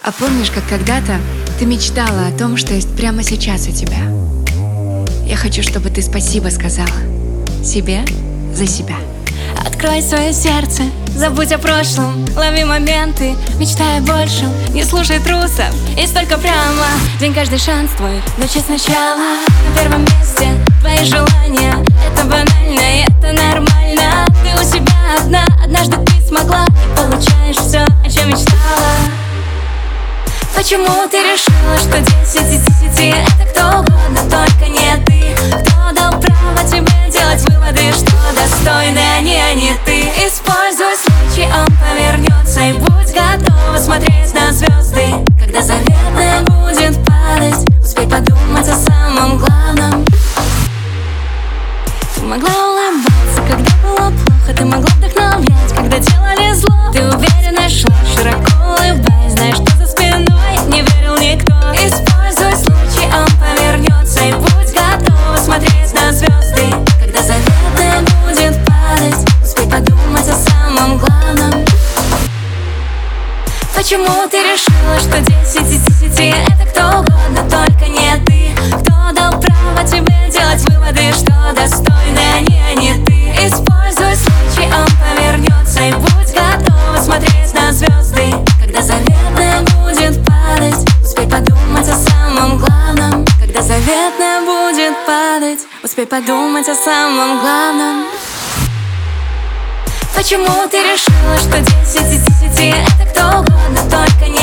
А помнишь, как когда-то ты мечтала о том, что есть прямо сейчас у тебя? Я хочу, чтобы ты спасибо сказала себе за себя. Открой свое сердце, забудь о прошлом, лови моменты, мечтай о большем, не слушай трусов, и только прямо. День каждый шанс твой, начать сначала. На первом месте твои желания, это банально, и это нормально. Ты у себя одна, однажды ты смогла, и получаешь все, о чем мечтала. Почему ты решила, что 10 из 10 это кто угодно, только не ты? Кто дал право тебе делать выводы, что достойны они, а не ты? Используй случай, он повернется, и будь готова смотреть на звезды. Когда заветное будет падать, успей подумать о самом главном. Ты могла улыбаться, когда было плохо, ты могла вдохновлять, когда делали зло. Ты уверенно шла, широко улыбаясь, знаешь, что за спиной не верил никто. Используй случай, он повернется, и будь готова смотреть на звезды. Когда заветное будет падать, успей подумать о самом главном. Почему ты решила, что 10 из 10 это кто угодно, только не ты? Кто дал право тебе делать выводы, что достойны они, а не ты? Используй случай, он повернется, и будь готова смотреть на звезды. Когда заветное будет падать, успей подумать о самом главном. Когда заветное будет падать, успей подумать о самом главном. Почему ты решила, что 10 из 10 это кто угодно, только не